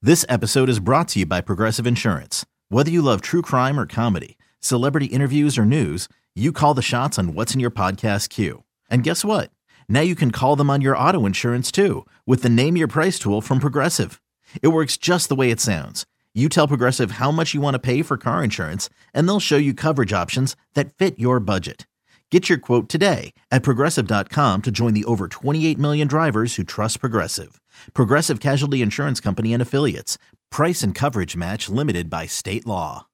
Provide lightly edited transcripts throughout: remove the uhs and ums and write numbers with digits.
This episode is brought to you by Progressive Insurance. Whether you love true crime or comedy, celebrity interviews or news, you call the shots on what's in your podcast queue. And guess what? Now you can call them on your auto insurance too with the Name Your Price tool from Progressive. It works just the way it sounds. You tell Progressive how much you want to pay for car insurance, and they'll show you coverage options that fit your budget. Get your quote today at Progressive.com to join the over 28 million drivers who trust Progressive. Progressive Casualty Insurance Company and Affiliates. Price and coverage match limited by state law.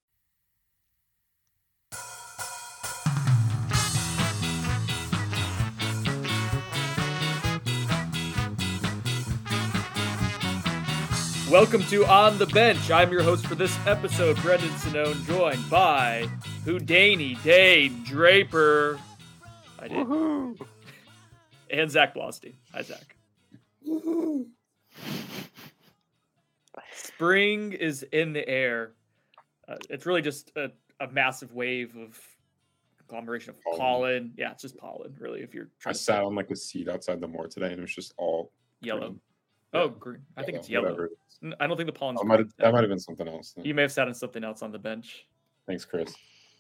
Welcome to On the Bench. I'm your host for this episode, Brendan Sonnone, joined by Houdaney Dane Draper. I did. Woohoo. And Zach Blostein. Hi, Zach. Woohoo. Spring is in the air. It's really just a massive wave of conglomeration of pollen. Yeah, it's just pollen, really. If you're trying I sat on like a seat outside the moor today, and it was just all yellow. Green. Oh, green. I think it's yellow. It I don't think the pollen's green. That might have been something else. Then. You may have sat on something else on the bench. Thanks, Chris.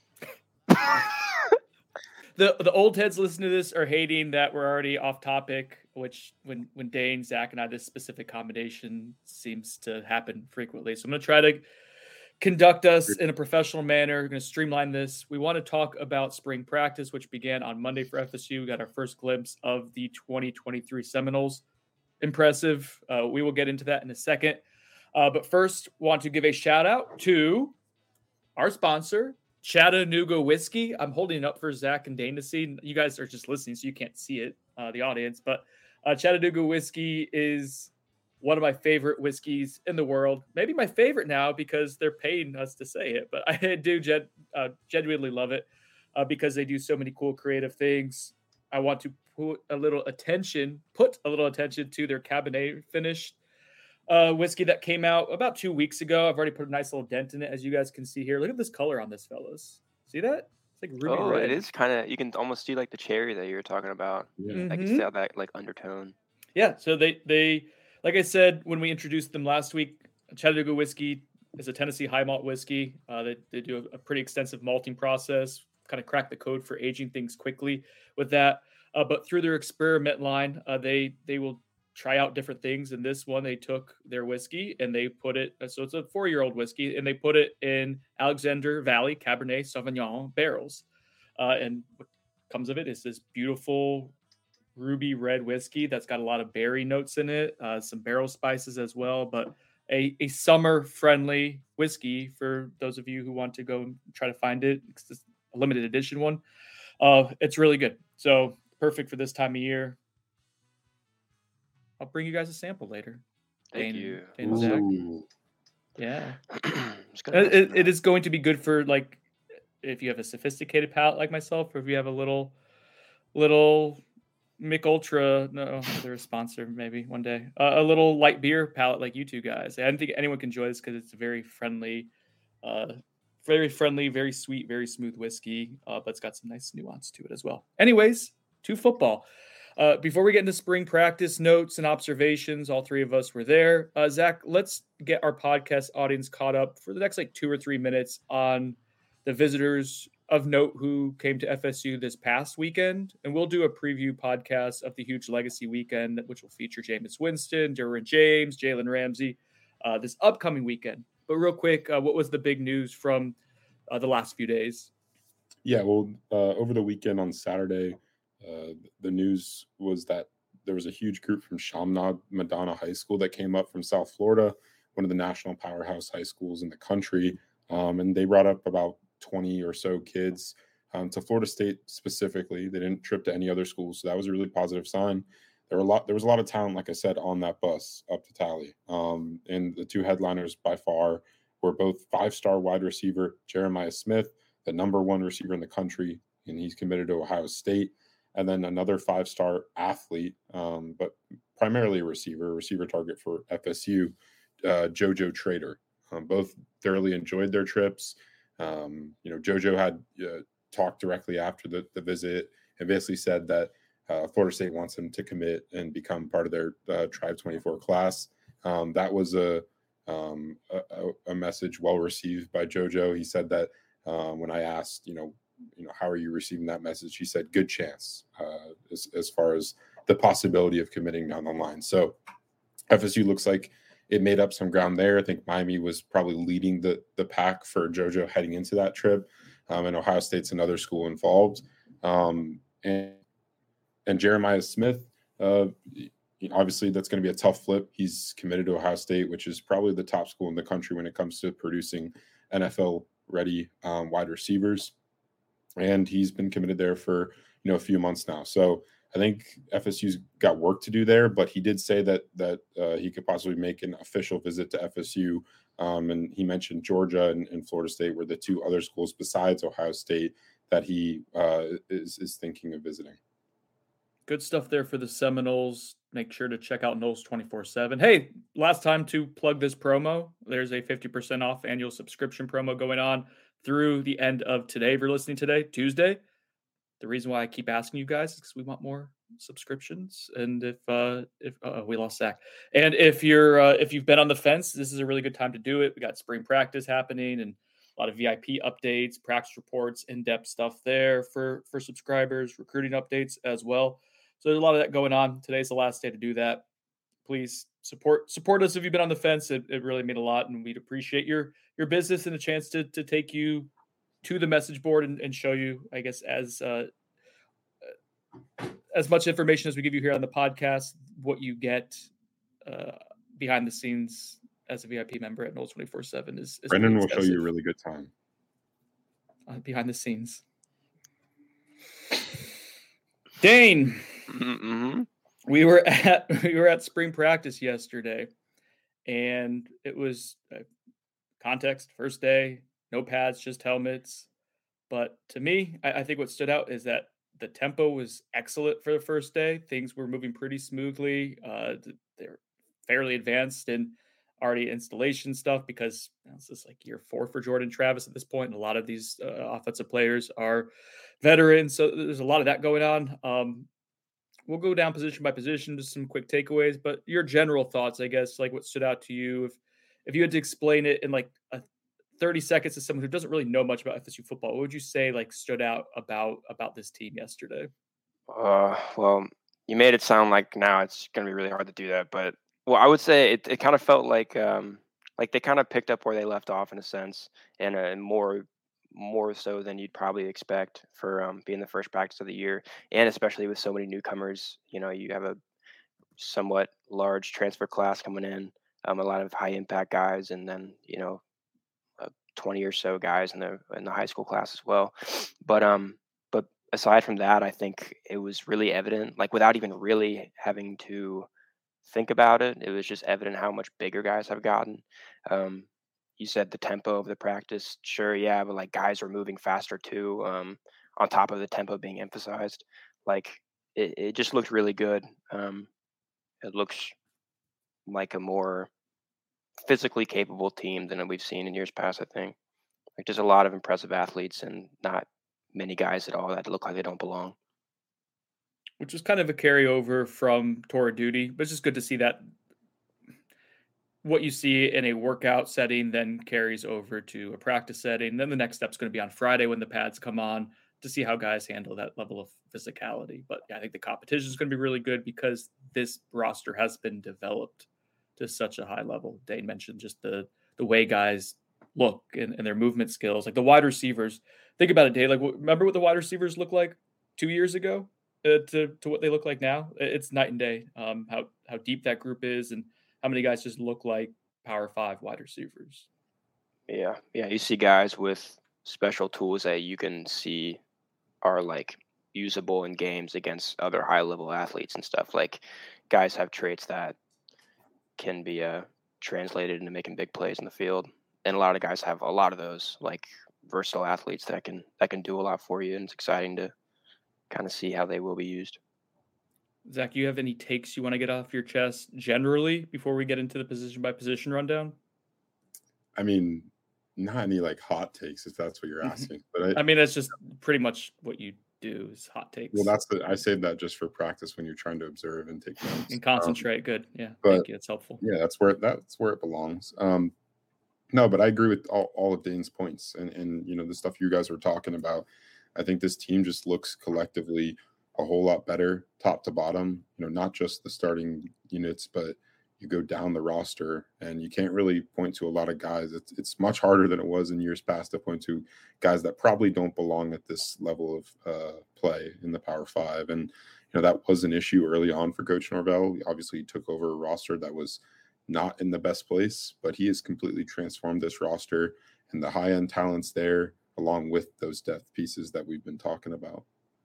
The old heads listening to this are hating that we're already off topic, which when Dane, Zach, and I, this specific combination seems to happen frequently. So I'm going to try to conduct us in a professional manner. We're going to streamline this. We want to talk about spring practice, which began on Monday for FSU. We got our first glimpse of the 2023 Seminoles. Impressive. We will get into that in a second. But first, want to give a shout out to our sponsor, Chattanooga Whiskey. I'm holding it up for Zach and Dane to see. You guys are just listening, so you can't see it, the audience. But Chattanooga Whiskey is one of my favorite whiskeys in the world. Maybe my favorite now because they're paying us to say it. But I do genuinely love it because they do so many cool creative things. I want to put a little attention to their Cabernet finished whiskey that came out about 2 weeks ago. I've already put a nice little dent in it, as you guys can see here. Look at this color on this, fellas. See that? It's like ruby red. It is kind of, you can almost see like the cherry that you were talking about. Yeah. Mm-hmm. I can see that like undertone. Yeah. So they like I said when we introduced them last week, Chattanooga Whiskey is a Tennessee high malt whiskey. They do a pretty extensive malting process, kind of crack the code for aging things quickly with that. But through their experiment line, they will try out different things. In this one, they took their whiskey and they put it, so it's a 4-year-old whiskey, and they put it in Alexander Valley Cabernet Sauvignon barrels. And what comes of it is this beautiful ruby red whiskey that's got a lot of berry notes in it, some barrel spices as well, but a summer-friendly whiskey for those of you who want to go and try to find it. It's a limited edition one. It's really good. So perfect for this time of year. I'll bring you guys a sample later. Thank you. Dane and Zach. Yeah. It is going to be good for, like, if you have a sophisticated palate like myself, or if you have a little Mick Ultra, no, they're a sponsor maybe one day, a little light beer palate like you two guys. I don't think anyone can enjoy this because it's very friendly, very sweet, very smooth whiskey, but it's got some nice nuance to it as well. Anyways, to football. Before we get into spring practice notes and observations, all three of us were there. Zach, let's get our podcast audience caught up for the next 2 or 3 minutes on the visitors of note who came to FSU this past weekend. And we'll do a preview podcast of the huge legacy weekend, which will feature Jameis Winston, Derwin James, Jalen Ramsey this upcoming weekend. But real quick, what was the big news from the last few days? Yeah, well, over the weekend on Saturday, the news was that there was a huge group from Chaminade Madonna High School that came up from South Florida, one of the national powerhouse high schools in the country. And they brought up about 20 or so kids to Florida State specifically. They didn't trip to any other schools, so that was a really positive sign. There was a lot of talent, like I said, on that bus up to Tally. And the two headliners by far were both 5-star wide receiver Jeremiah Smith, the number 1 receiver in the country, and he's committed to Ohio State. And then another 5-star athlete, but primarily a receiver target for FSU, JoJo Trader. Both thoroughly enjoyed their trips. JoJo had talked directly after the visit and basically said that Florida State wants him to commit and become part of their Tribe 24 class. That was a a message well received by JoJo. He said that when I asked, how are you receiving that message? He said, good chance as far as the possibility of committing down the line. So FSU looks like it made up some ground there. I think Miami was probably leading the pack for JoJo heading into that trip. And Ohio State's another school involved. And Jeremiah Smith, obviously that's going to be a tough flip. He's committed to Ohio State, which is probably the top school in the country when it comes to producing NFL-ready wide receivers. And he's been committed there for a few months now. So I think FSU's got work to do there, but he did say that he could possibly make an official visit to FSU. And he mentioned Georgia and Florida State were the two other schools besides Ohio State that he is thinking of visiting. Good stuff there for the Seminoles. Make sure to check out Noles 24/7. Hey, last time to plug this promo. There's a 50% off annual subscription promo going on through the end of today. If you're listening today, Tuesday, the reason why I keep asking you guys is because we want more subscriptions. And if we lost Zach, and if you've been on the fence, this is a really good time to do it. We got spring practice happening and a lot of VIP updates, practice reports, in-depth stuff there for subscribers, recruiting updates as well. So there's a lot of that going on. Today's the last day to do that. Please support us if you've been on the fence. It really mean a lot, and we'd appreciate your business and a chance to take you to the message board and show you, I guess, as much information as we give you here on the podcast, what you get behind the scenes as a VIP member at Noles 24/7 is Brendan will show you a really good time behind the scenes. Dane, mm-hmm. we were at spring practice yesterday, and it was context first day. No pads, just helmets. But to me, I think what stood out is that the tempo was excellent for the first day. Things were moving pretty smoothly. They're fairly advanced in already installation stuff because this is like year 4 for Jordan Travis at this point. And a lot of these offensive players are veterans. So there's a lot of that going on. We'll go down position by position, just some quick takeaways. But your general thoughts, I guess, like what stood out to you, if you had to explain it in like a 30 seconds to someone who doesn't really know much about FSU football, what would you say like stood out about this team yesterday? Well, you made it sound like now it's going to be really hard to do that, but I would say it kind of felt like they kind of picked up where they left off in a sense, and more so than you'd probably expect for being the first practice of the year, and especially with so many newcomers. You have a somewhat large transfer class coming in, a lot of high impact guys, and then 20 or so guys in the high school class as well. But aside from that, I think it was really evident, like without even really having to think about it, it was just evident how much bigger guys have gotten. You said the tempo of the practice, sure, yeah, but like guys are moving faster too. On top of the tempo being emphasized, like it just looked really good. It looks like a more physically capable team than we've seen in years past. I think like there's a lot of impressive athletes and not many guys at all that look like they don't belong, which was kind of a carryover from Tour of Duty, but it's just good to see that what you see in a workout setting then carries over to a practice setting. Then the next step is going to be on Friday when the pads come on to see how guys handle that level of physicality. But yeah, I think the competition is going to be really good because this roster has been developed to such a high level. Dane mentioned just the way guys look and their movement skills, like the wide receivers. Think about it, Dave. Like, remember what the wide receivers looked like 2 years ago to what they look like now? It's night and day. How deep that group is and how many guys just look like Power 5 wide receivers. Yeah. You see guys with special tools that you can see are like usable in games against other high level athletes and stuff. Like guys have traits that can be translated into making big plays in the field, and a lot of guys have a lot of those like versatile athletes that can do a lot for you, and it's exciting to kind of see how they will be used. Zach, you have any takes you want to get off your chest generally before we get into the position by position rundown? I mean, not any like hot takes if that's what you're asking, but I mean that's just pretty much what you do is hot takes. Well, I saved that just for practice when you're trying to observe and take notes and concentrate. Good. Yeah. but Thank you. That's helpful. yeah, that's where it belongs. No, but I agree with all of Dane's points and the stuff you guys were talking about. I think this team just looks collectively a whole lot better, top to bottom. Not just the starting units, but you go down the roster and you can't really point to a lot of guys. It's much harder than it was in years past to point to guys that probably don't belong at this level of play in the Power Five. And that was an issue early on for Coach Norvell. Obviously, he took over a roster that was not in the best place, but he has completely transformed this roster and the high-end talents there, along with those depth pieces that we've been talking about.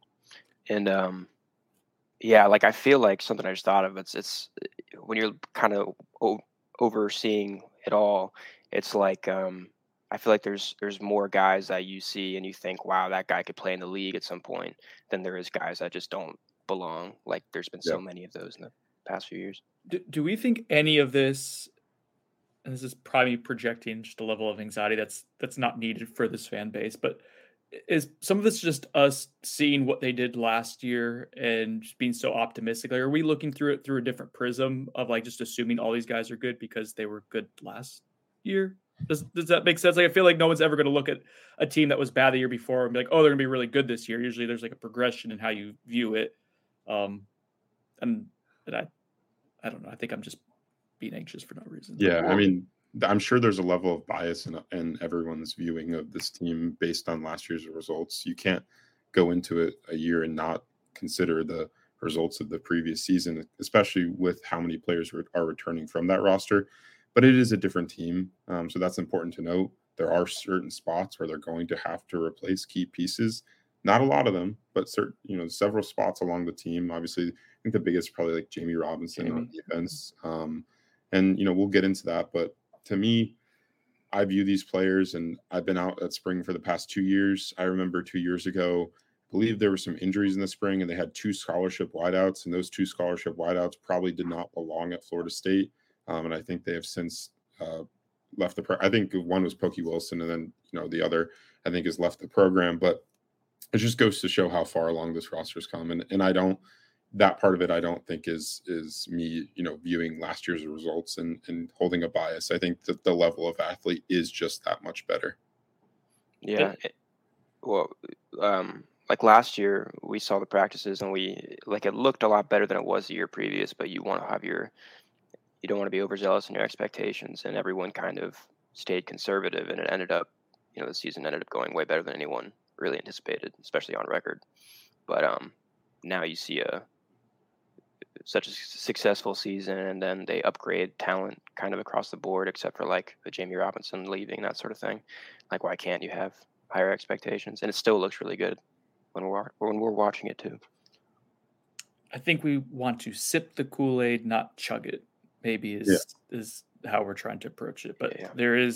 And yeah, like I feel like something I just thought of. It's when you're kind of overseeing it all. It's like I feel like there's more guys that you see and you think, wow, that guy could play in the league at some point, than there is guys that just don't belong. Like there's been so many of those in the past few years. Do we think any of this, and this is probably projecting just a level of anxiety that's not needed for this fan base, but is some of this just us seeing what they did last year and just being so optimistic? Like, are we looking through it through a different prism of like just assuming all these guys are good because they were good last year? Does that make sense? Like, I feel like no one's ever going to look at a team that was bad the year before and be like, oh, they're going to be really good this year. Usually there's like a progression in how you view it. And I don't know. I think I'm just being anxious for no reason. Yeah, I mean, I'm sure there's a level of bias in everyone's viewing of this team based on last year's results. You can't go into it a year and not consider the results of the previous season, especially with how many players are returning from that roster. But it is a different team, so that's important to note. There are certain spots where they're going to have to replace key pieces. Not a lot of them, but several spots along the team. Obviously, I think the biggest is probably like Jamie Robinson on defense. And we'll get into that. But to me, I view these players, and I've been out at spring for the past 2 years. I remember 2 years ago, I believe there were some injuries in the spring, and they had 2 scholarship wideouts, and those 2 scholarship wideouts probably did not belong at Florida State. And I think they have since left I think one was Pokey Wilson, and then the other I think has left the program. But it just goes to show how far along this roster's come, and that part of it I don't think is me viewing last year's results and holding a bias. I think that the level of athlete is just that much better. Yeah, like last year we saw the practices and it looked a lot better than it was the year previous, but you want to have you don't want to be overzealous in your expectations, and everyone kind of stayed conservative, and it ended up, the season ended up going way better than anyone really anticipated, especially on record. But now you see such a successful season, and then they upgrade talent kind of across the board, except for like the Jamie Robinson leaving, that sort of thing. Like, why can't you have higher expectations? And it still looks really good when we're watching it too. I think we want to sip the Kool-Aid, not chug it. Maybe is how we're trying to approach it. But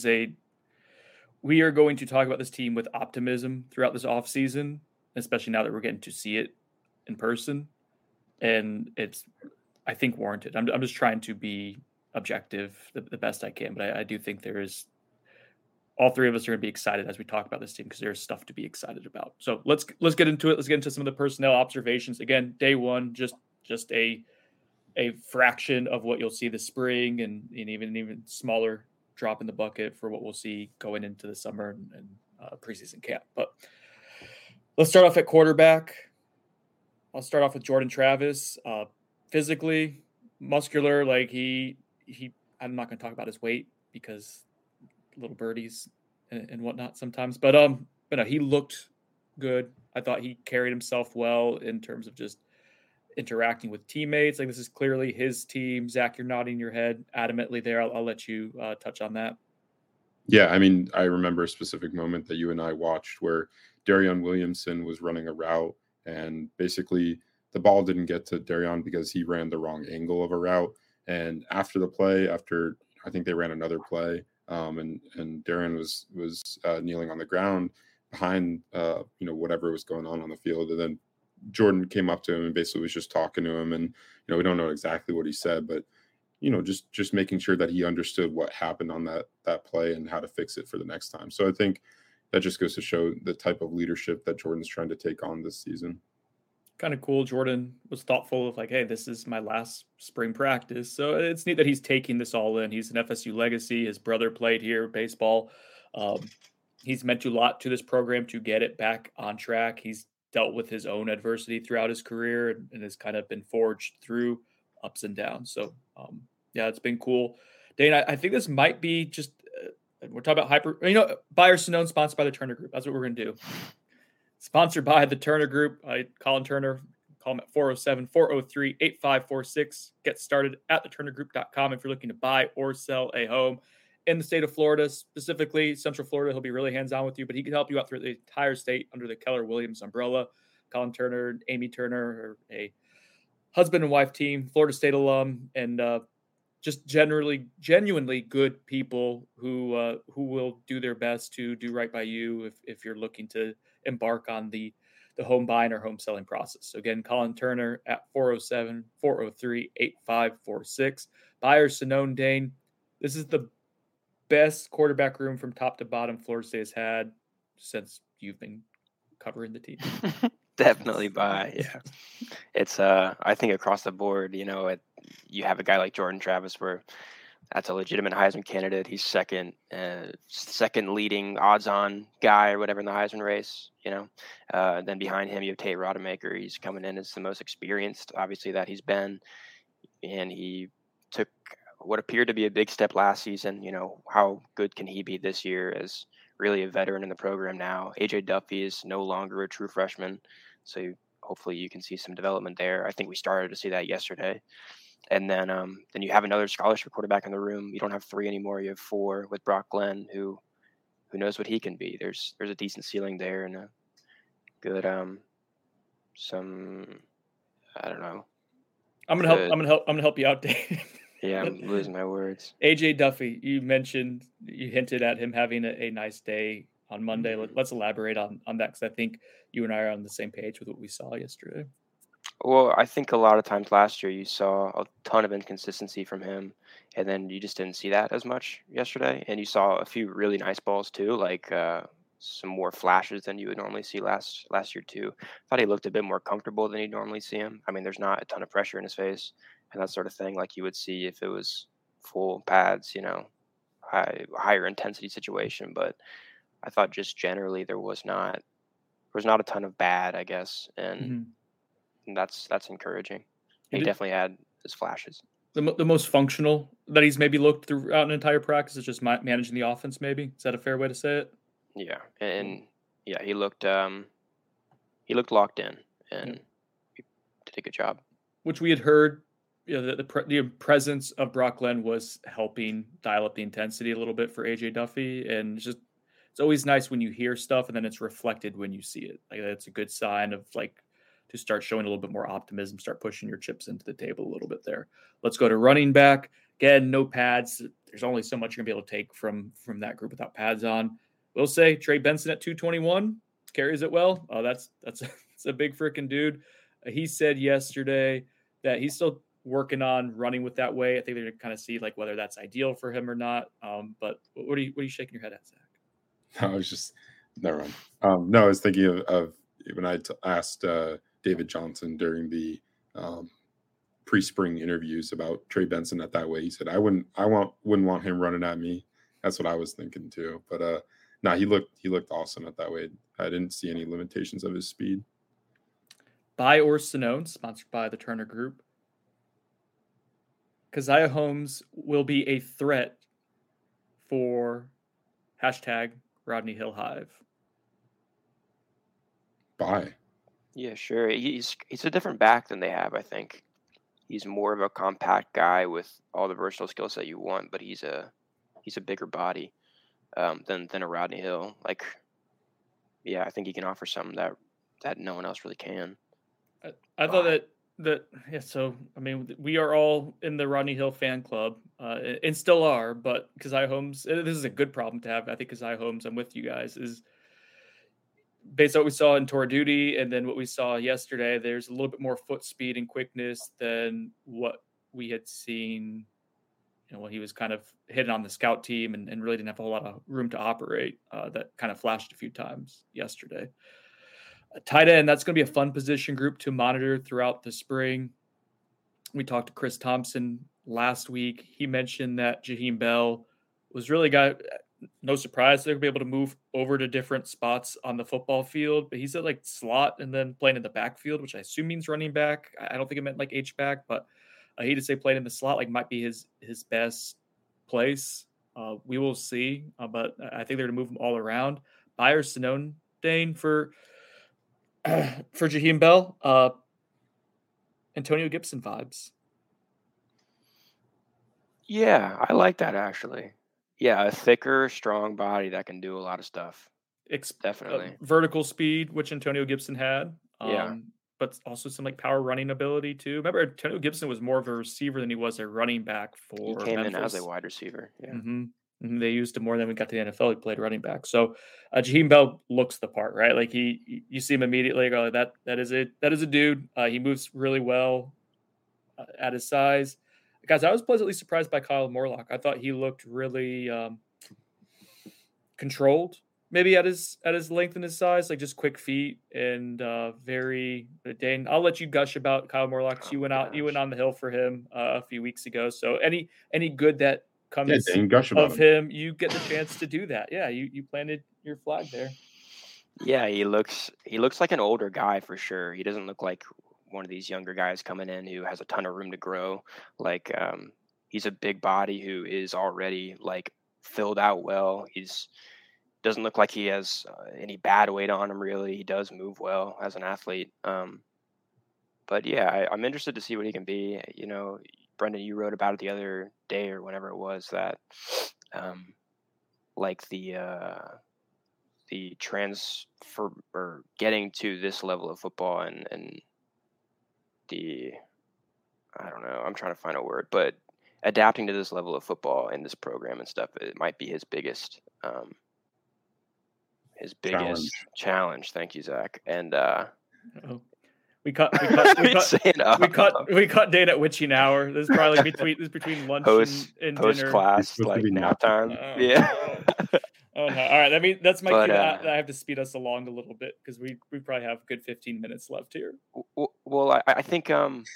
we are going to talk about this team with optimism throughout this offseason, especially now that we're getting to see it in person. And it's, I think, warranted. I'm just trying to be objective the best I can. But I do think there is, all three of us are going to be excited as we talk about this team because there's stuff to be excited about. So let's get into it. Let's get into some of the personnel observations. Again, day one, just a fraction of what you'll see this spring, and even smaller drop in the bucket for what we'll see going into the summer and preseason camp. But let's start off at quarterback. I'll start off with Jordan Travis. Physically, muscular, like he I'm not going to talk about his weight because little birdies and whatnot sometimes, but no, he looked good. I thought he carried himself well in terms of just interacting with teammates. Like, this is clearly his team. Zach, you're nodding your head adamantly there. I'll let you touch on that. Yeah, I mean, I remember a specific moment that you and I watched where Darion Williamson was running a route, and basically the ball didn't get to Darion because he ran the wrong angle of a route. And after the play, I think they ran another play, and Darion was kneeling on the ground behind whatever was going on the field, and then Jordan came up to him and basically was just talking to him, and we don't know exactly what he said, but just making sure that he understood what happened on that play and how to fix it for the next time. So I think that just goes to show the type of leadership that Jordan's trying to take on this season. Kind of cool. Jordan was thoughtful of like, hey, this is my last spring practice. So it's neat that he's taking this all in. He's an FSU legacy. His brother played here, baseball. He's meant a lot to this program to get it back on track. He's dealt with his own adversity throughout his career and has kind of been forged through ups and downs. So, yeah, it's been cool. Dane, I think this might be just, we're talking about Buyer Sonone, sponsored by the Turner Group. That's what we're going to do. Sponsored by the Turner Group. Colin Turner, call him at 407-403-8546. Get started at theturnergroup.com if you're looking to buy or sell a home in the state of Florida, specifically Central Florida. He'll be really hands-on with you, but he can help you out through the entire state under the Keller Williams umbrella. Colin Turner, Amy Turner are a husband and wife team, Florida State alum, and just genuinely good people who will do their best to do right by you if you're looking to embark on the home buying or home selling process. So again, Colin Turner at 407-403-8546. Buyer Sonone, Dane. This is the best quarterback room from top to bottom Florida State has had since you've been covering the team. Definitely buy. Yeah. It's I think across the board, you have a guy like Jordan Travis where that's a legitimate Heisman candidate. He's second leading odds-on guy or whatever in the Heisman race, Then behind him, you have Tate Rodemaker. He's coming in as the most experienced, obviously, that he's been. And he took what appeared to be a big step last season. How good can he be this year as really a veteran in the program now? AJ Duffy is no longer a true freshman. So hopefully you can see some development there. I think we started to see that yesterday. And then you have another scholarship quarterback in the room. You don't have 3 anymore. You have 4 with Brock Glenn, who knows what he can be. There's a decent ceiling there and a good some, I don't know. I'm gonna help you out, Dave. Yeah, I'm losing my words. AJ Duffy, you hinted at him having a nice day on Monday. Let's elaborate on that, because I think you and I are on the same page with what we saw yesterday. Well, I think a lot of times last year you saw a ton of inconsistency from him, and then you just didn't see that as much yesterday. And you saw a few really nice balls too, like some more flashes than you would normally see last year too. I thought he looked a bit more comfortable than you'd normally see him. I mean, there's not a ton of pressure in his face and that sort of thing like you would see if it was full pads, higher intensity situation. But I thought just generally there was not a ton of bad, I guess, and that's encouraging. He definitely had his flashes. The most functional that he's maybe looked throughout an entire practice is just managing the offense. Maybe is that a fair way to say it? Yeah, and yeah, he looked locked in and he did a good job. Which we had heard, the presence of Brock Glenn was helping dial up the intensity a little bit for AJ Duffy, and it's always nice when you hear stuff and then it's reflected when you see it. Like that's a good sign of to start showing a little bit more optimism, start pushing your chips into the table a little bit there. Let's go to running back. Again, no pads. There's only so much you're going to be able to take from that group without pads on. We'll say Trey Benson at 221 carries it well. Oh, that's a big freaking dude. He said yesterday that he's still working on running with that way. I think they're going to kind of see whether that's ideal for him or not. But what are you shaking your head at, Zach? I was just never mind. No, I was thinking of when I asked David Johnson during the pre-spring interviews about Trey Benson at that way. He said, I wouldn't want him running at me. That's what I was thinking too. But no, he looked awesome at that way. I didn't see any limitations of his speed. Buy or Sonone, sponsored by the Turner Group. Keziah Holmes will be a threat for #Rodney Hill Hive. Buy. Yeah, sure. He's a different back than they have, I think. He's more of a compact guy with all the versatile skill set you want, but he's a bigger body than a Rodney Hill. I think he can offer something that no one else really can. I thought that yeah. So I mean, we are all in the Rodney Hill fan club, and still are. But Keziah Holmes, this is a good problem to have. I think Keziah Holmes, I'm with you guys, is based on what we saw in tour duty and then what we saw yesterday. There's a little bit more foot speed and quickness than what we had seen when he was kind of hidden on the scout team and really didn't have a whole lot of room to operate. That kind of flashed a few times yesterday. Tight end, that's going to be a fun position group to monitor throughout the spring. We talked to Chris Thompson last week. He mentioned that Jaheim Bell was really no surprise they're going to be able to move over to different spots on the football field, but he said like slot and then playing in the backfield, which I assume means running back. I don't think it meant like H-back, but he did say playing in the slot like might be his best place. We will see, but I think they're going to move him all around. Buyer Sinone Dane for Jaheim Bell, Antonio Gibson vibes. Yeah, I like that actually. Yeah, a thicker, strong body that can do a lot of stuff. Definitely. Vertical speed, which Antonio Gibson had. Yeah. But also some like power running ability too. Remember, Antonio Gibson was more of a receiver than he was a running back for He came Memphis. in as a wide receiver. Yeah. Mm-hmm. They used him more than we got to the NFL. He played running back. So Jaheim Bell looks the part, right? Like you see him immediately, go like that is a dude. He moves really well at his size. Guys, I was pleasantly surprised by Kyle Morlock. I thought he looked really controlled, maybe at his length and his size, like just quick feet and very. Dane, I'll let you gush about Kyle Morlock. You went on the hill for him a few weeks ago. So any good that comes of him, you get the chance to do that. Yeah, you planted your flag there. Yeah, he looks like an older guy for sure. He doesn't look like one of these younger guys coming in who has a ton of room to grow. Like he's a big body who is already like filled out well. Doesn't look like he has any bad weight on him really. He does move well as an athlete. But yeah, I'm interested to see what he can be. You know, Brendan, you wrote about it the other day or whenever it was that like the transfer or getting to this level of football and I don't know, I'm trying to find a word, but adapting to this level of football in this program and stuff, it might be his biggest challenge. Thank you, Zach. And we cut Dane at witching hour. This is probably between lunch and post dinner. Class, like nap time. Yeah. Oh no! All right, that's my cue. I have to speed us along a little bit because we probably have a good 15 minutes left here. Well, I think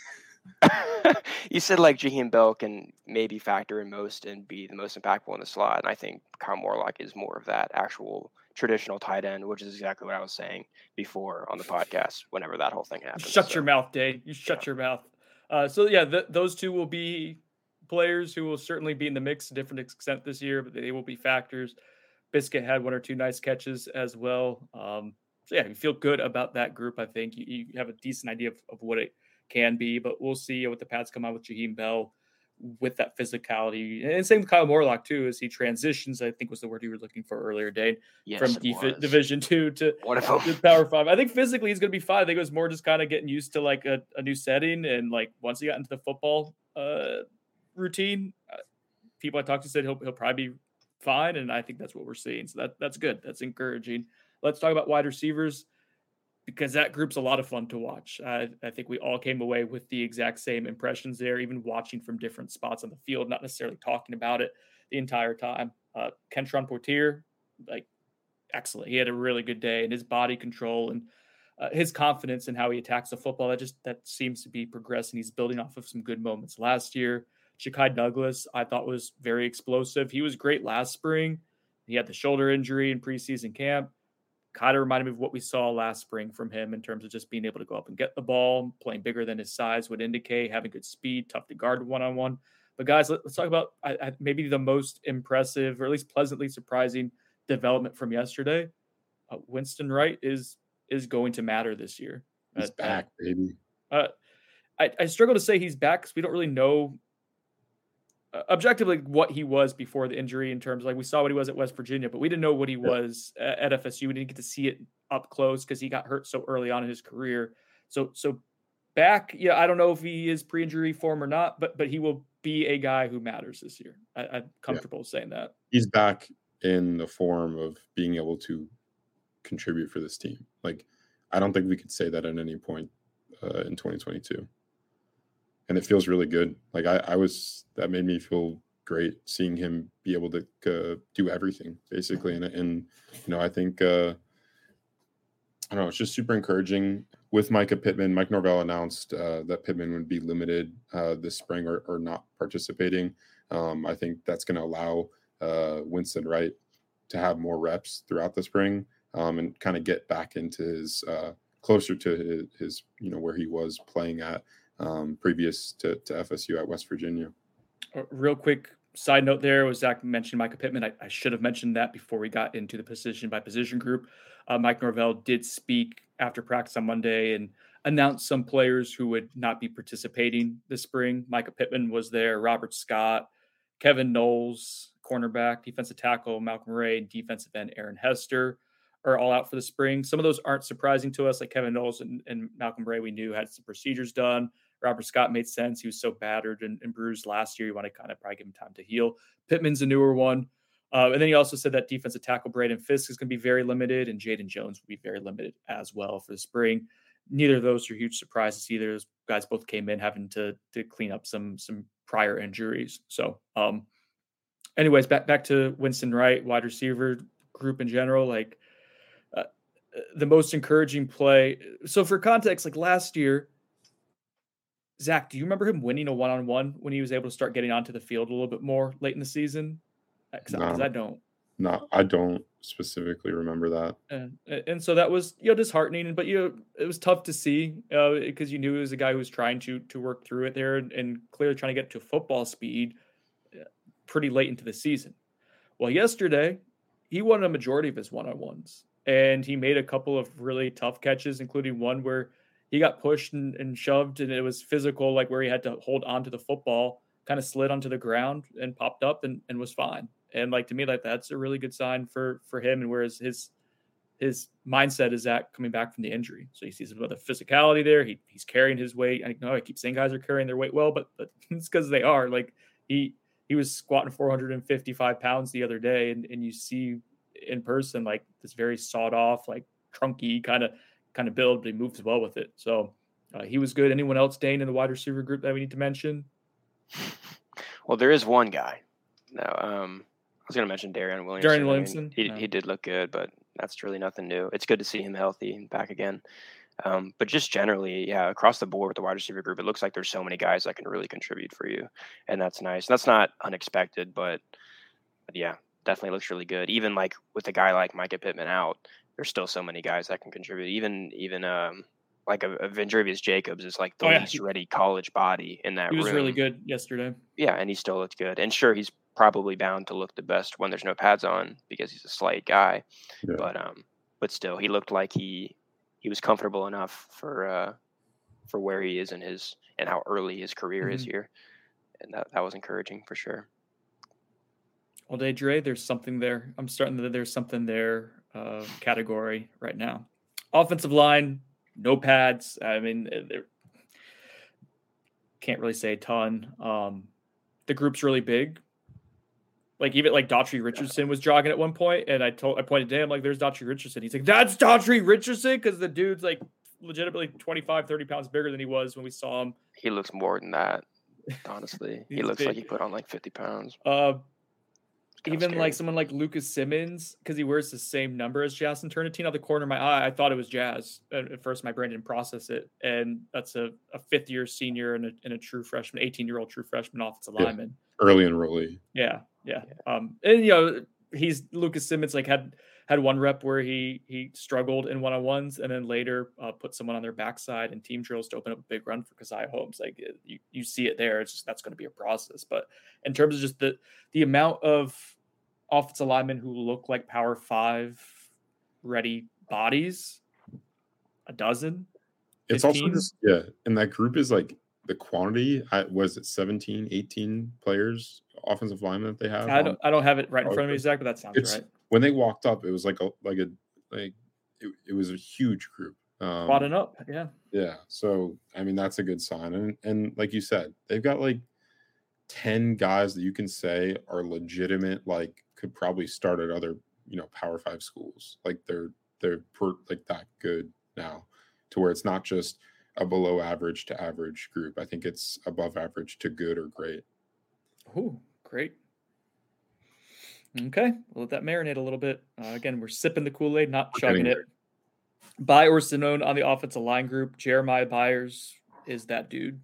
you said like Jaheim Bell can maybe factor in most and be the most impactful in the slot, and I think Kyle Morlock is more of that actual traditional tight end, which is exactly what I was saying before on the podcast. Whenever that whole thing happened, shut your mouth, Dane. You shut your mouth. So yeah, those two will be players who will certainly be in the mix to different extent this year, but they will be factors. Biscuit had one or two nice catches as well. So yeah, you feel good about that group. I think you have a decent idea of what it can be, but we'll see what the Pats come out with Jaheim Bell with that physicality. And same with Kyle Morlock too, as he transitions, I think was the word you were looking for earlier, Dane, from Division 2 to Power 5. I think physically he's going to be fine. I think it was more just kind of getting used to like a new setting. And like once he got into the football routine, people I talked to said he'll probably be fine, and I think that's what we're seeing. So that's good. That's encouraging. Let's talk about wide receivers because that group's a lot of fun to watch. I think we all came away with the exact same impressions there, even watching from different spots on the field, not necessarily talking about it the entire time. Kentron Portier, like excellent. He had a really good day, and his body control and his confidence in how he attacks the football, that seems to be progressing. He's building off of some good moments last year. Ja'Kai Douglas, I thought was very explosive. He was great last spring. He had the shoulder injury in preseason camp. Kind of reminded me of what we saw last spring from him in terms of just being able to go up and get the ball, playing bigger than his size would indicate, having good speed, tough to guard one-on-one. But guys, let's talk about maybe the most impressive or at least pleasantly surprising development from yesterday. Winston Wright is going to matter this year. He's back, baby. I struggle to say he's back because we don't really know objectively what he was before the injury in terms of, like, we saw what he was at West Virginia, but we didn't know what he was at FSU. We didn't get to see it up close because he got hurt so early on in his career. So back, yeah, I don't know if he is pre-injury form or not, but he will be a guy who matters this year. I'm comfortable saying that. He's back in the form of being able to contribute for this team. Like, I don't think we could say that at any point in 2022. And it feels really good. Like that made me feel great seeing him be able to do everything basically. And I think I don't know, it's just super encouraging with Micah Pittman. Mike Norvell announced that Pittman would be limited this spring or not participating. I think that's going to allow Winston Wright to have more reps throughout the spring and kind of get back into his closer to his where he was playing at previous to FSU at West Virginia. Real quick side note there was Zach mentioned Micah Pittman. I should have mentioned that before we got into the position by position group. Mike Norvell did speak after practice on Monday and announced some players who would not be participating this spring. Micah Pittman was there, Robert Scott, Kevin Knowles, cornerback, defensive tackle Malcolm Ray, and defensive end Aaron Hester are all out for the spring. Some of those aren't surprising to us, like Kevin Knowles and Malcolm Ray we knew had some procedures done. Robert Scott made sense. He was so battered and bruised last year. You want to kind of probably give him time to heal. Pittman's a newer one. And then he also said that defensive tackle Braden Fisk is going to be very limited, and Jaden Jones will be very limited as well for the spring. Neither of those are huge surprises either. Those guys both came in having to clean up some prior injuries. So, anyways, back to Winston Wright, wide receiver group in general. Like the most encouraging play. So for context, like last year, Zach, do you remember him winning a one-on-one when he was able to start getting onto the field a little bit more late in the season? Because I don't. No, I don't specifically remember that. And so that was disheartening, but it was tough to see because you knew he was a guy who was trying to work through it there and clearly trying to get to football speed pretty late into the season. Well, yesterday he won a majority of his one-on-ones, and he made a couple of really tough catches, including one where he got pushed and shoved, and it was physical, like where he had to hold on to the football, kind of slid onto the ground and popped up and was fine. And like to me, like that's a really good sign for him. And whereas his mindset is at coming back from the injury, so he sees a bit of physicality there. He's carrying his weight. I know I keep saying guys are carrying their weight well, but it's because they are. Like he was squatting 455 pounds the other day, and you see in person like this very sawed off, like trunky kind of build, but he moves well with it. So he was good. Anyone else, Dane, in the wide receiver group that we need to mention? Well, there is one guy. No, I was going to mention Darian Williamson. Darian Williamson. He did look good, but that's really nothing new. It's good to see him healthy and back again. But just generally, yeah, across the board with the wide receiver group, it looks like there's so many guys that can really contribute for you, and that's nice. That's not unexpected, but yeah, definitely looks really good. Even like with a guy like Micah Pittman out, there's still so many guys that can contribute. Even like a Vendrivius Jacobs is like the least ready college body in that room. He was really good yesterday. Yeah, and he still looked good. And sure, he's probably bound to look the best when there's no pads on because he's a slight guy. Yeah. But still, he looked like he was comfortable enough for where he is and how early his career is here. And that was encouraging for sure. Well, Dre, there's something there. I'm starting to there's something there category right now. Offensive line, no pads. I mean, can't really say a ton. The group's really big. Like even like Daughtry Richardson was jogging at one point, and I pointed to him like, "There's Daughtry Richardson." He's like, "That's Daughtry Richardson," because the dude's like legitimately 25, 30 pounds bigger than he was when we saw him. He looks more than that, honestly. He looks like he put on like 50 pounds. Even scary. Like someone like Lucas Simmons, because he wears the same number as Jazz Turnitin. Out the corner of my eye, I thought it was Jazz. At first, my brain didn't process it. And that's a fifth-year senior and a true freshman, 18-year-old true freshman offensive lineman. Early enrollee. Yeah. And he's Lucas Simmons. Like had one rep where he struggled in one-on-ones, and then later put someone on their backside in team drills to open up a big run for Keziah Holmes. Like you see it there. It's just that's going to be a process. But in terms of just the amount of offensive linemen who look like Power 5 ready bodies, a dozen. 15? It's also just and that group is like the quantity. Was it 17, 18 players, offensive linemen that they have? I don't have it right in front of me, Zach, but that sounds right. When they walked up, it was it was a huge group. Quadding up, yeah. Yeah. So I mean that's a good sign. And like you said, they've got like 10 guys that you can say are legitimate, like could probably start at other, Power 5 schools. Like they're like that good now, to where it's not just a below average to average group. I think it's above average to good or great. Oh, Great. Okay, we'll let that marinate a little bit. Again, we're sipping the Kool-Aid, not chugging it. By or Sonnone on the offensive line group. Jeremiah Byers is that dude.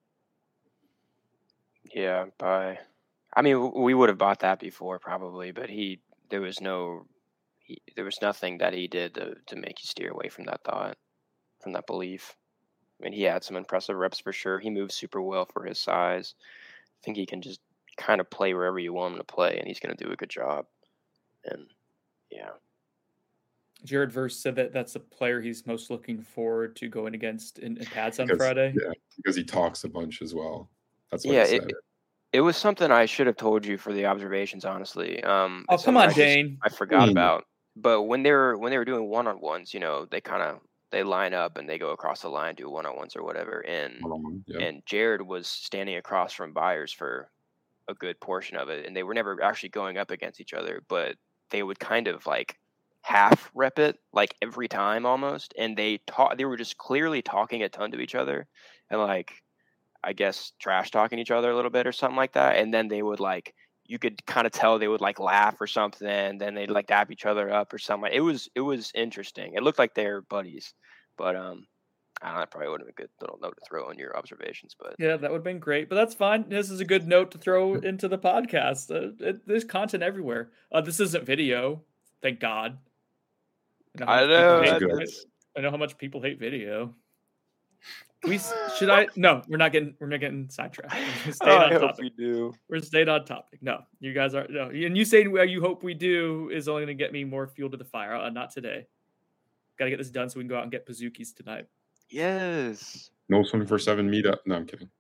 Yeah, by. I mean, we would have bought that before probably, but there was nothing that he did to make you steer away from that thought, from that belief. I mean, he had some impressive reps for sure. He moves super well for his size. I think he can just kind of play wherever you want him to play, and he's going to do a good job. And yeah. Jared Verse said that that's a player he's most looking forward to going against in pads on Because- Friday. Yeah, because he talks a bunch as well. That's what Yeah, he said. it was something I should have told you for the observations, honestly. Oh, It's come something on, Dane. I forgot Mm. about. But when they were doing one-on-ones, they line up and they go across the line, do one-on-ones or whatever. And Yeah. and Jared was standing across from Byers for a good portion of it, and they were never actually going up against each other, but they would kind of like half rep it like every time almost, and they were just clearly talking a ton to each other, and like I guess trash talking each other a little bit or something like that, and then they would like you could kind of tell they would like laugh or something, and then they'd like dap each other up or something. It was interesting. It looked like they're buddies, but I don't know, that probably would have been a good little note to throw in your observations. But Yeah, that would have been great, but that's fine. This is a good note to throw into the podcast. There's content everywhere. This isn't video, thank God. I know. I know how much people hate video. Should I? No, we're not getting sidetracked. We're staying on I hope topic. we do. We're staying on topic. No, you guys are no. And you saying you hope we do is only going to get me more fuel to the fire. Not today. Got to get this done so we can go out and get Pazookies tonight. Yes. No 24/7 meetup. No, I'm kidding.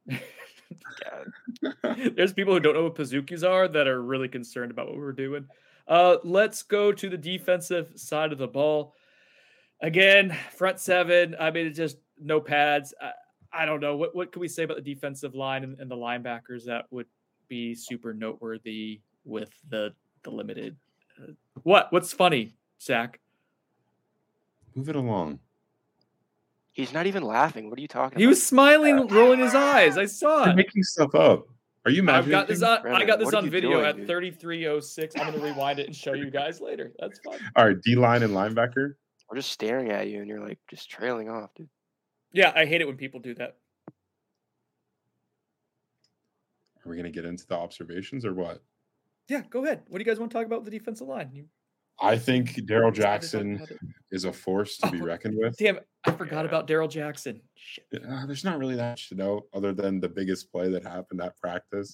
There's people who don't know what Pazookies are that are really concerned about what we're doing. Let's go to the defensive side of the ball. Again, front seven. I mean, it's just no pads. I don't know. What can we say about the defensive line and the linebackers that would be super noteworthy with the limited? What's funny, Zach? Move it along. He's not even laughing. What are you talking about? He was smiling, rolling his eyes. I saw You're it. making stuff up. Are you I've imagining? got this on. I got this what are on you video doing, at dude? 33:06. I'm gonna rewind it and show you guys later. That's fine. All right, D line and linebacker. We're just staring at you, and you're like just trailing off, dude. Yeah, I hate it when people do that. Are we going to get into the observations or what? Yeah, go ahead. What do you guys want to talk about with the defensive line? I think Daryl Excited to talk Jackson about it. is a force to be reckoned with. Damn, I forgot Yeah. about Daryl Jackson. Shit. There's not really that much to know other than the biggest play that happened at practice.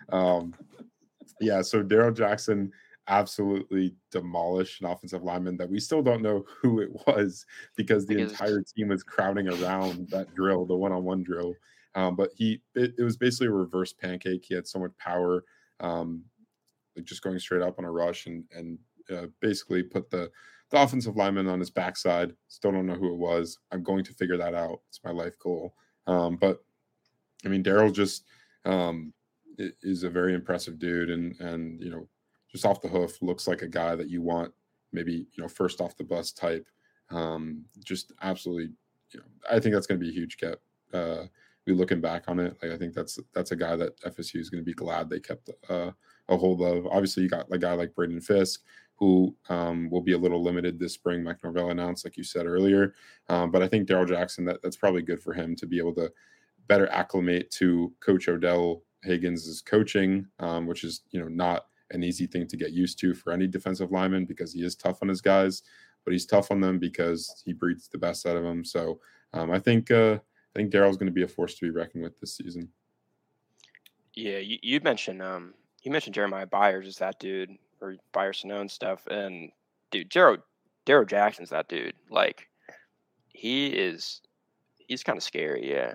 Yeah, so Daryl Jackson absolutely demolished an offensive lineman that we still don't know who it was because the entire team was crowding around that drill, the one-on-one drill. But it was basically a reverse pancake. He had so much power, like just going straight up on a rush and basically put the offensive lineman on his backside. Still don't know who it was. I'm going to figure that out. It's my life goal. But I mean, Daryl just is a very impressive dude, and you know, just off the hoof looks like a guy that you want, maybe, you know, first off the bus type. Just absolutely, you know, I think that's going to be a huge get. We looking back on it, like I think that's a guy that FSU is going to be glad they kept a hold of. Obviously, you got a guy like Braden Fisk, who will be a little limited this spring. Mike Norvell announced, like you said earlier. But I think Daryl Jackson, that's probably good for him to be able to better acclimate to Coach Odell Higgins' coaching, which is, you know, not an easy thing to get used to for any defensive lineman because he is tough on his guys, but he's tough on them because he breeds the best out of them. So I think Daryl's going to be a force to be reckoned with this season. Yeah, you mentioned Jeremiah Byers is that dude, or Byers Sonnone stuff, and dude, Daryl Jackson's that dude. Like he's kind of scary. Yeah.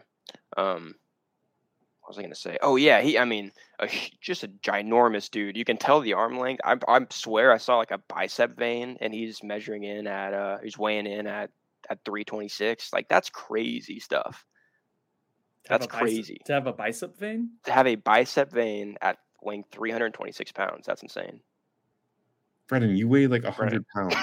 What was I gonna say? Oh yeah, just a ginormous dude. You can tell the arm length. I swear I saw like a bicep vein, and he's measuring in at he's weighing in at 326. Like that's crazy stuff. That's crazy. To have a bicep vein? To have a bicep vein at weighing 326 pounds. That's insane. Brendan, you weigh like 100 pounds.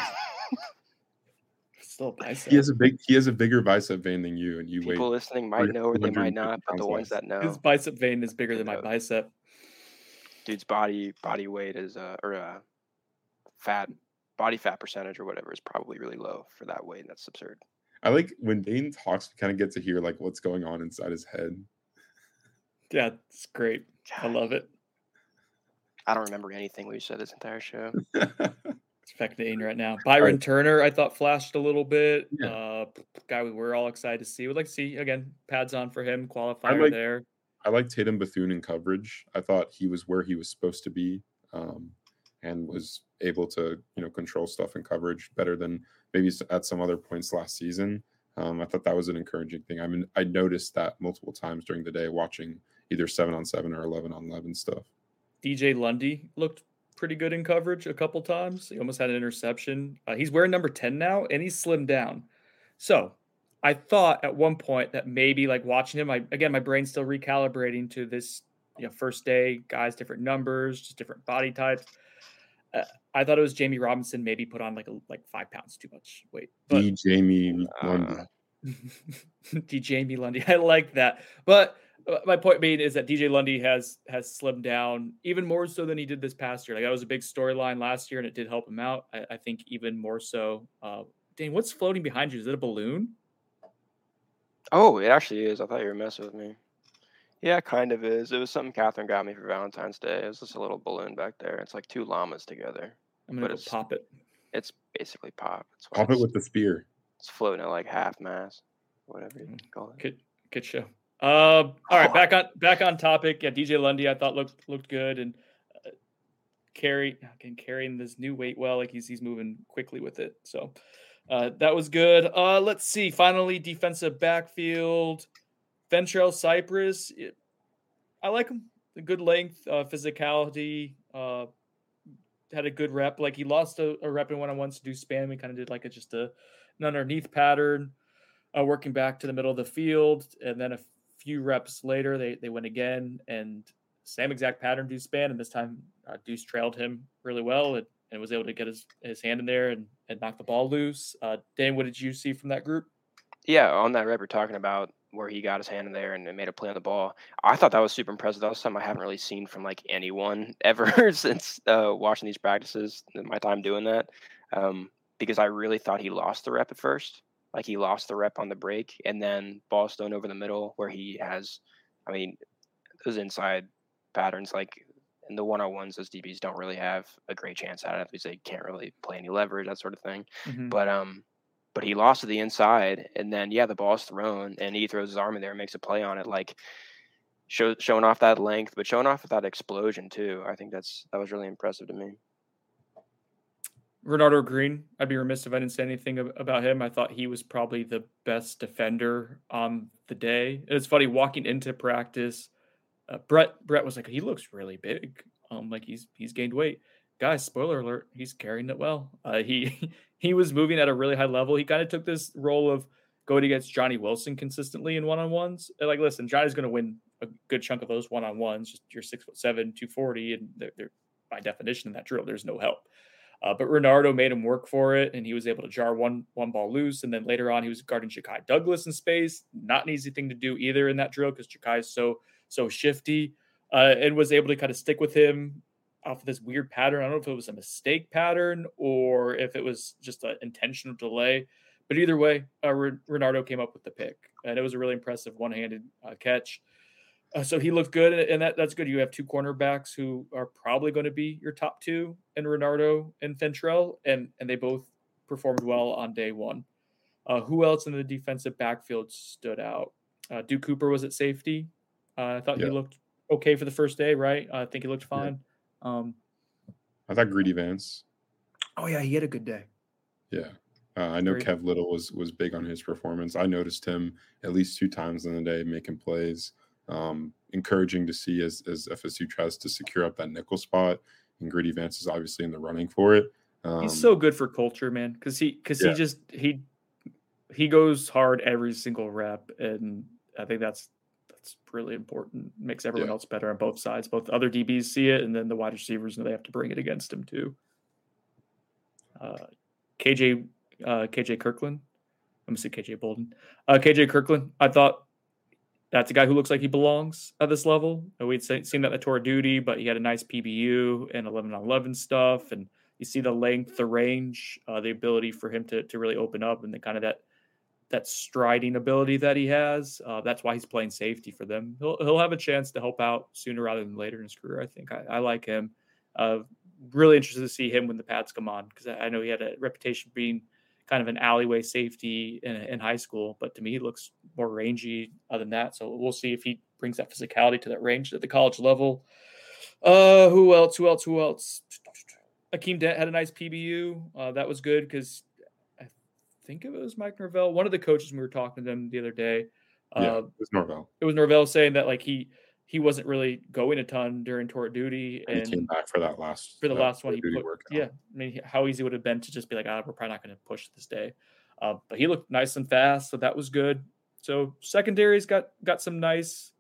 Still a bicep. He has a bigger bicep vein than you, and you weigh. People listening might know or they might not, but the ones that know. His bicep vein is bigger than my bicep. dude's body weight is body fat percentage or whatever is probably really low for that weight. That's absurd. I like when Dane talks, we kind of get to hear like what's going on inside his head. Yeah, it's great. I love it. I don't remember anything we said this entire show. It's affecting right now. Byron Turner, I thought flashed a little bit. Yeah. Guy we were all excited to see. We'd like to see again. Pads on for him. Qualifier there. I like Tatum Bethune in coverage. I thought he was where he was supposed to be, and was able to control stuff in coverage better than maybe at some other points last season. I thought that was an encouraging thing. I mean, I noticed that multiple times during the day watching either 7-on-7 or 11-on-11 stuff. DJ Lundy looked pretty good in coverage a couple times. He almost had an interception. He's wearing number 10 now, and he's slimmed down. So I thought at one point that maybe like watching him, my brain's still recalibrating to this first day, guys, different numbers, just different body types. I thought it was Jamie Robinson maybe put on like 5 pounds too much weight. Jamie Lundy. Jamie Lundy. I like that. But my point being is that DJ Lundy has slimmed down even more so than he did this past year. Like that was a big storyline last year and it did help him out. I think even more so. Dane, what's floating behind you? Is it a balloon? Oh, it actually is. I thought you were messing with me. Yeah, kind of is. It was something Catherine got me for Valentine's Day. It was just a little balloon back there. It's like 2 llamas together. I'm going to go pop it. It's basically pop. Pop it with the spear. It's floating at like half mass, whatever you call it. Good show. All right, back on topic. Yeah, DJ Lundy I thought looked good, and carrying this new weight well. Like he's moving quickly with it. So that was good. Let's see. Finally, defensive backfield. Fentrell Cypress. I like him. A good length, physicality. Had a good rep. Like he lost a rep in one-on-ones to do spam. We kind of did like just an underneath pattern, working back to the middle of the field, and then a few reps later they went again and same exact pattern do span, and this time Deuce trailed him really well and was able to get his hand in there and knock the ball loose. Dan, what did you see from that group? Yeah, on that rep you're talking about where he got his hand in there and made a play on the ball. I thought that was super impressive. That was something I haven't really seen from like anyone ever since watching these practices in my time doing that. Because I really thought he lost the rep at first. Like he lost the rep on the break and then ball stone over the middle where he has, those inside patterns, like in the one-on-ones, those DBs don't really have a great chance at it because they can't really play any leverage, that sort of thing. Mm-hmm. But he lost to the inside, and then the ball's thrown, and he throws his arm in there and makes a play on it, like showing off that length, but showing off that explosion too. I think that was really impressive to me. Renardo Green, I'd be remiss if I didn't say anything about him. I thought he was probably the best defender on the day. It's funny walking into practice. Brett was like, he looks really big. Like he's gained weight. Guys, spoiler alert, he's carrying it well. He was moving at a really high level. He kind of took this role of going against Johnny Wilson consistently in one-on-ones. Like, listen, Johnny's going to win a good chunk of those one-on-ones. Just you're 6'7", 240, and they're by definition in that drill, there's no help. But Renardo made him work for it, and he was able to jar one ball loose. And then later on, he was guarding Ja'Kai Douglas in space. Not an easy thing to do either in that drill because Ja'Kai is so shifty, and was able to kind of stick with him off of this weird pattern. I don't know if it was a mistake pattern or if it was just an intentional delay. But either way, Renardo came up with the pick, and it was a really impressive one-handed catch. So he looked good, and that's good. You have 2 cornerbacks who are probably going to be your top 2 in Renardo and Fentrell, and they both performed well on day one. Who else in the defensive backfield stood out? Duke Cooper was at safety. I thought he looked okay for the first day, right? I think he looked fine. I thought Greedy Vance. Oh, yeah, he had a good day. Yeah. I know Kev Little was big on his performance. I noticed him at least 2 times in the day making plays. Encouraging to see as FSU tries to secure up that nickel spot, and Greedy Vance is obviously in the running for it. He's so good for culture, man, because he goes hard every single rep, and I think that's really important. Makes everyone else better on both sides. Both other DBs see it, and then the wide receivers know they have to bring it against him too. KJ Kirkland. I'm gonna say KJ Bolden. KJ Kirkland. I thought that's a guy who looks like he belongs at this level. We'd seen that in the tour of duty, but he had a nice PBU and 11-on-11 stuff. And you see the length, the range, the ability for him to really open up, and the kind of that striding ability that he has. That's why he's playing safety for them. He'll have a chance to help out sooner rather than later in his career. I think I like him. Really interested to see him when the pads come on, because I know he had a reputation being kind of an alleyway safety in high school, but to me he looks more rangy other than that. So we'll see if he brings that physicality to that range at the college level. Who else? Akeem Dent had a nice PBU. That was good because I think it was Mike Norvell, one of the coaches. We were talking to them the other day. Yeah, it was Norvell. It was Norvell saying that like he wasn't really going a ton during tour duty, and he came back for the last one. He put, yeah, I mean, how easy would it have been to just be like, we're probably not going to push this day. But he looked nice and fast, so that was good. So secondary's got some nice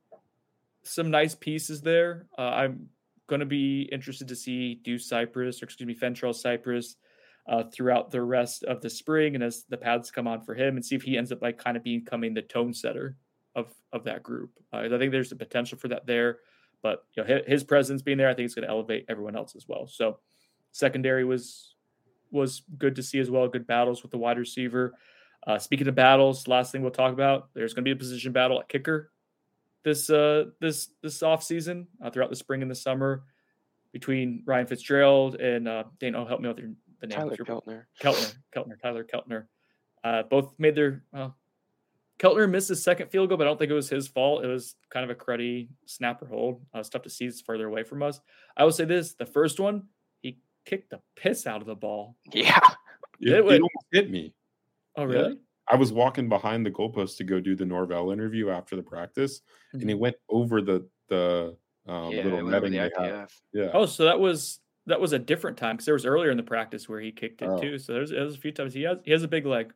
pieces there. I'm going to be interested to see Fentrell Cypress throughout the rest of the spring, and as the pads come on for him, and see if he ends up like kind of becoming the tone setter of that group. I think there's the potential for that there, but his presence being there, I think it's going to elevate everyone else as well. So secondary was good to see as well. Good battles with the wide receiver. Speaking of battles, last thing we'll talk about, there's going to be a position battle at kicker this off season throughout the spring and the summer between Ryan Fitzgerald and Dane. Oh, help me with the name. Tyler Keltner. Both made their. Keltner missed his second field goal, but I don't think it was his fault. It was kind of a cruddy snapper hold. It's tough to see. It's further away from us. I will say this: the first one, he kicked the piss out of the ball. Yeah, it almost hit me. Oh, really? Yeah. I was walking behind the goalpost to go do the Norvell interview after the practice, and he went over the little netting they had. Yeah. Oh, so that was a different time, because there was earlier in the practice where he kicked it too. So there's a few times he has a big leg.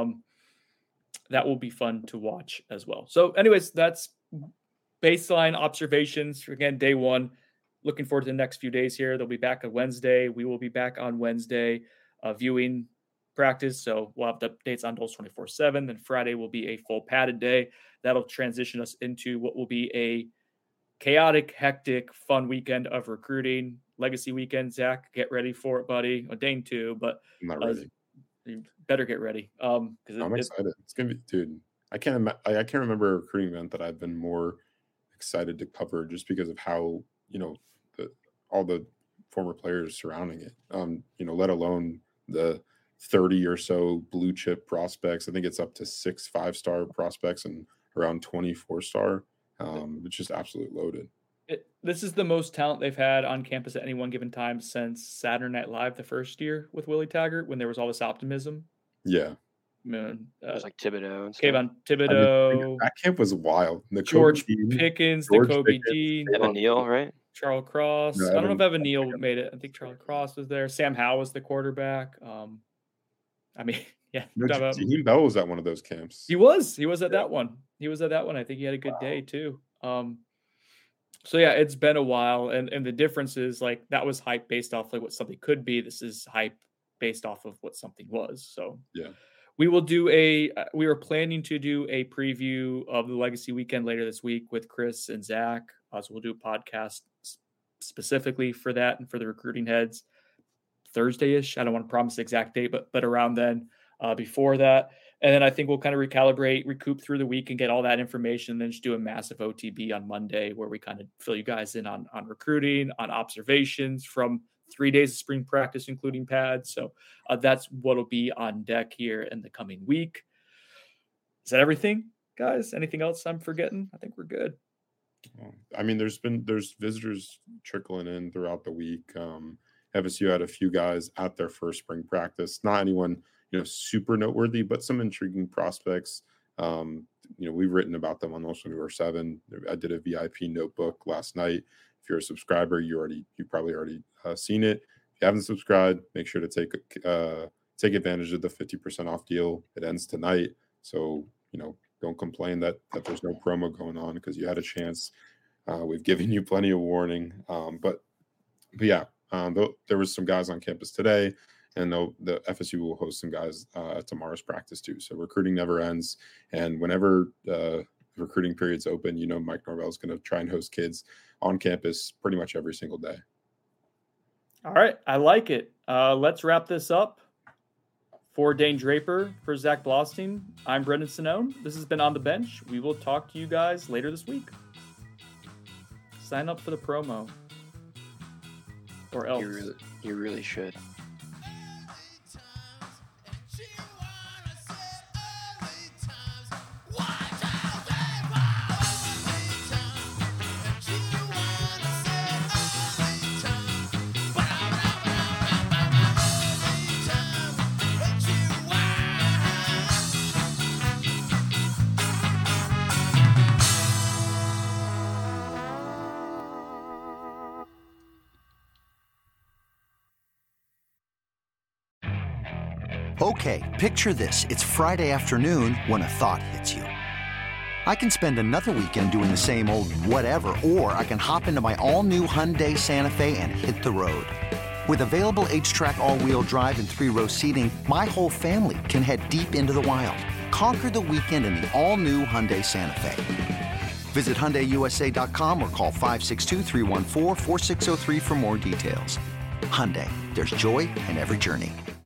That will be fun to watch as well. So anyways, that's baseline observations. Again, day one. Looking forward to the next few days here. They'll be back on Wednesday. We will be back on Wednesday viewing practice. So we'll have the updates on Doles 24/7. Then Friday will be a full padded day. That'll transition us into what will be a chaotic, hectic, fun weekend of recruiting. Legacy weekend. Zach, get ready for it, buddy. Dane too, but I'm not ready. You better get ready. I'm excited. It's gonna be, dude. I can't remember a recruiting event that I've been more excited to cover, just because of how all the former players surrounding it. Let alone the 30 or so blue chip prospects. I think it's up to 6 5-star prospects and around 20 4-star. It's just absolutely loaded. This is the most talent they've had on campus at any one given time since Saturday Night Live the first year with Willie Taggart, when there was all this optimism. Yeah. It was like Thibodeau and stuff. Kayvon Thibodeau. That camp was wild. George Pickens, Kobe Dean. Evan Neal, right? Charles Cross. I don't know if Evan Neal made it. I think Charles Cross was there. Sam Howell was the quarterback. Yeah. Jaheim Bell was at one of those camps. He was at that one. I think he had a good day too. So yeah, it's been a while, and the difference is like that was hype based off like what something could be. This is hype based off of what something was. So yeah, we will do we were planning to do a preview of the Legacy weekend later this week with Chris and Zach. So we'll do a podcast specifically for that and for the recruiting heads Thursday-ish. I don't want to promise the exact date, but around then, before that. And then I think we'll kind of recoup through the week and get all that information, and then just do a massive OTB on Monday where we kind of fill you guys in on recruiting, on observations from 3 days of spring practice, including pads. So that's what'll be on deck here in the coming week. Is that everything, guys? Anything else I'm forgetting? I think we're good. I mean, there's visitors trickling in throughout the week. FSU had a few guys at their first spring practice. Not anyone super noteworthy, but some intriguing prospects. We've written about them on Doles 24/7. I did a VIP notebook last night. If you're a subscriber, you probably already seen it. If you haven't subscribed, make sure to take advantage of the 50% off deal. It ends tonight, so don't complain that there's no promo going on, because you had a chance. We've given you plenty of warning, but yeah, there was some guys on campus today. And the FSU will host some guys at tomorrow's practice too. So recruiting never ends. And whenever recruiting period's open, Mike Norvell is going to try and host kids on campus pretty much every single day. All right. I like it. Let's wrap this up. For Dane Draper, for Zach Blostein, I'm Brendan Sonnone. This has been On the Bench. We will talk to you guys later this week. Sign up for the promo. Or else. You really should. Okay, picture this. It's Friday afternoon when a thought hits you. I can spend another weekend doing the same old whatever, or I can hop into my all-new Hyundai Santa Fe and hit the road. With available H-Track all-wheel drive and 3-row seating, my whole family can head deep into the wild. Conquer the weekend in the all-new Hyundai Santa Fe. Visit HyundaiUSA.com or call 562-314-4603 for more details. Hyundai, there's joy in every journey.